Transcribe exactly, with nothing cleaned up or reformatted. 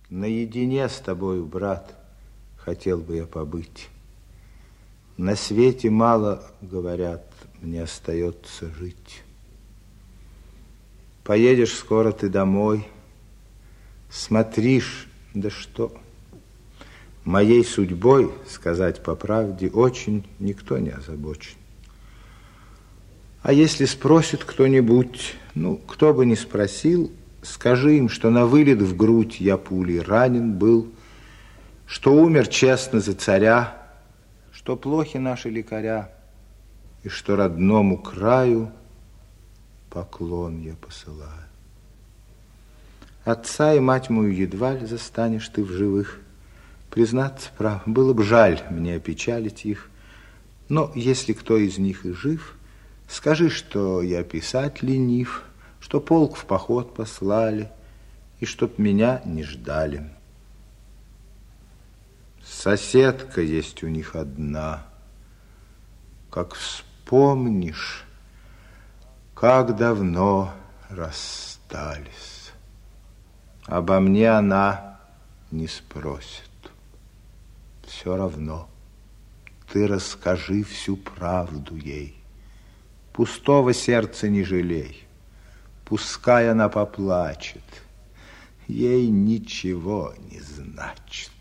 Наедине с тобою, брат, хотел бы я побыть. На свете мало, говорят, мне остается жить. Поедешь скоро ты домой, смотришь, да что? Моей судьбой, сказать по правде, очень никто не озабочен. А если спросит кто-нибудь, ну, кто бы ни спросил, скажи им, что на вылет в грудь я пулей ранен был, что умер честно за царя, что плохи наши лекаря, и что родному краю поклон я посылаю. Отца и мать мою едва ли застанешь ты в живых. Признаться, прав, было бы жаль мне опечалить их, но если кто из них и жив, скажи, что я писать ленив, что полк в поход послали, и чтоб меня не ждали. Соседка есть у них одна. Как вспомнишь, как давно расстались. Обо мне она не спросит. Все равно ты расскажи всю правду ей. Пустого сердца не жалей. Пускай она поплачет. Ей ничего не значит.